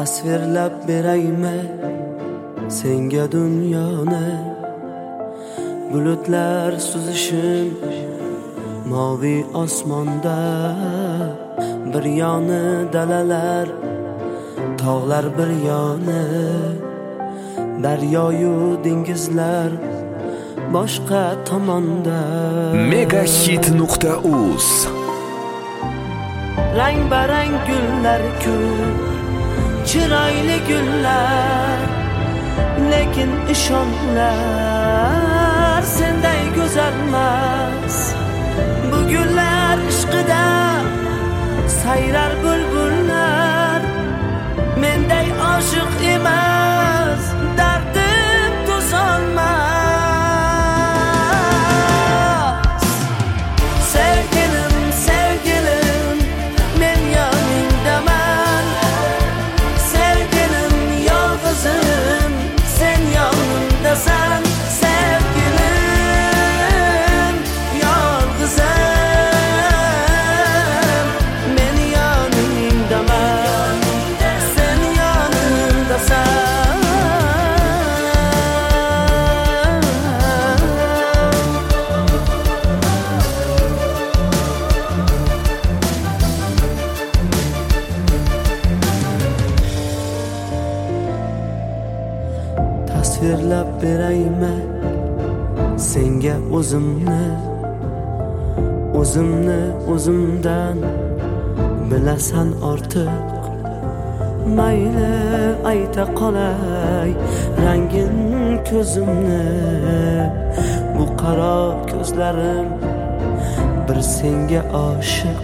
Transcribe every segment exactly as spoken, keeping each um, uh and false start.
Tasvirlab beraymi senga dunyoni, bulutlar suzishim moviy osmonda, bir yoni dalalar, tog'lar bir yoni, daryoyu dengizlar boshqa tomonda. Megahit nuqta uz Rang barang gullar ko'p, chiroyli gullar, lekin ishonlar senday go'zalmas. Bu gullar ishqida sayrar bulbullar, menday oshiq emas, dardim to'solmas. Sevgilim, sevgilim, men yoningdaman. Sevgilim, yolg'izim, sen yonimdasan. Sevgilim, yolg'izim, men yoningdaman. Sen yonimdasan. Tasvirlab beraymi senga o'zimni, o'zimni o'zimdan bilasan ortiq. Mayli ayta qolay rangin ko'zimni, bu qaro ko'zlarim bir senga oshiq.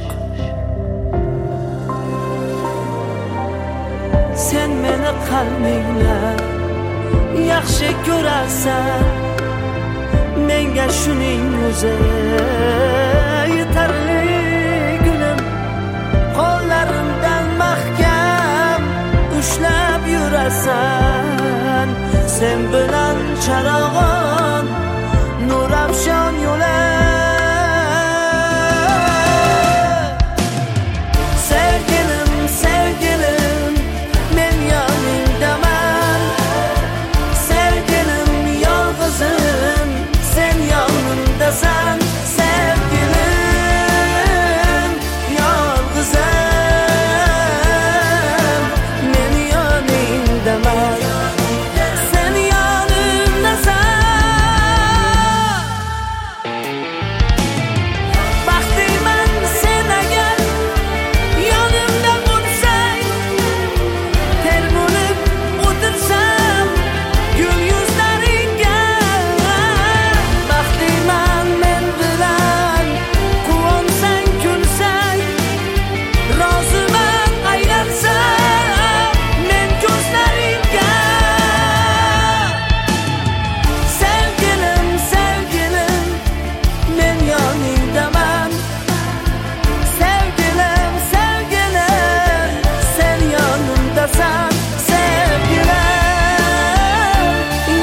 Sen meni qalbingla yaxshi ko'rasan, menga shuning o'zi yetarli. Gulim, qo'llarimdan mahkam ushlab yurasan, sen bilan charog'on nurafshon yo'lar. Sevgilim, sevgilim, men yoningdaman. Sevgilim, yolg'izim, sen yonimdasan. Sevgilim, yolg'izim, men yoningdaman. Sen yonimdasan. Baxtliman sen agar yonimda bo'lsang, ter bo'lib o'tirsam gul yuzlaringga. Baxtliman men bilan quvonsang, kulsang, roziman aylansam men ko'zlaringga. Sevgilim, sevgilim, men yoningdaman. Sevgilim, sevgilim, sen yonimdasan. Sevgilim,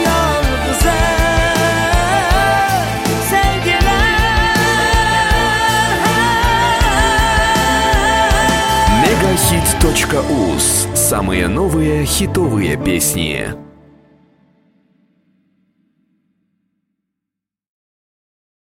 yolg'izim, sevgilim. Megahit точка уз. Самые новые хитовые песни.